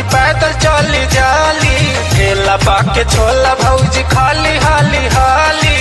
भौजी पैदल चली जाली, ठेला पाके छोला भौजी खाली हाली हाली।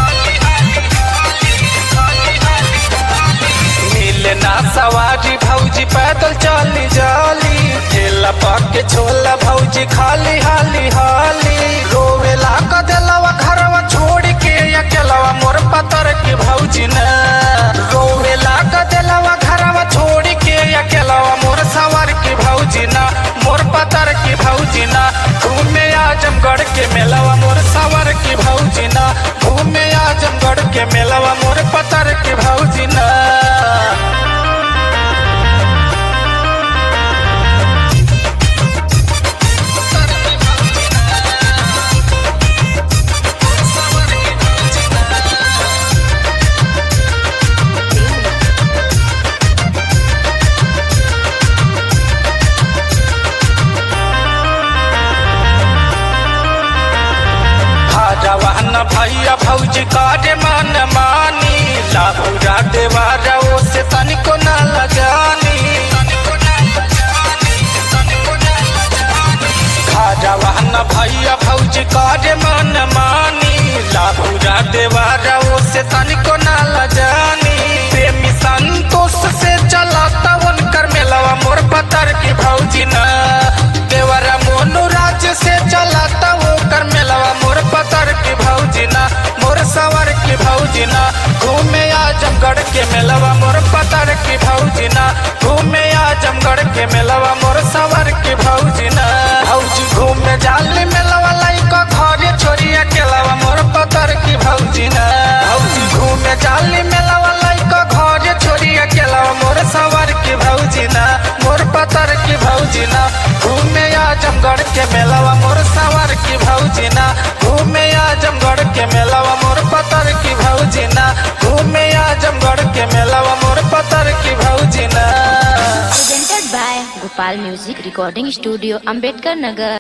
मिले ना सवारी भौजी पैदल चली जाली, ठेला पाके छोला भौजी खाली हाली हाली। रोवेला का दिलवा घरवा छोड़ के अकेलवा मोर पतर के भौजी न, रोवेला का दिलवा घरवा छोड़ के अकेलवा मोर सवर के भौजी ना, मोर पतर के भौजी ना। घूमे आजमगढ़ के मेलवा मोर सवर के भौजी ना, घूमे आजमगढ़ के मेलवा मोर पतर के भौजी ना। जवान भैया भौजी काटे मन मानी, लाभुरा देवारा से तनिको न लगानी। जवान भैया भौजी काटे मन मानी, लाभुरा देवारा से तनिको न लगानी। प्रेमी संतोष से चलाता उनकर मेलवा मोर पतर की भौजी न, देवरा मोनू राज्य से चलाता वो कर मेलवा मोर पतर की भौजी ना, मोर सवर की भौजी ना। घूमे आजमगढ़ के मेलवा मोर पतर की भौजी ना, घूमे आजमगढ़ के मेलवा मोर सवर की भौजी ना। भौजी घूमे जाली मेलवा लाइका घरे छोरिया केलवा मोर पतर की भौजी ना, भौजी घूमे जाली मेलवा लाइका घरे छोरिया केलवा मोर सवर की भौजी ना, मोर पतर की भौजी ना। घूमे आजमगढ़ के मेलवा मोर सवर की भौजी ना, घूमे आजमगढ़ के मेलवा मोर पतर की भौजी ना, घूमे आजमगढ़ के मेलवा मोर पतर की भौजी ना। Presented by Gopal Music Recording Studio, Ambedkar Nagar।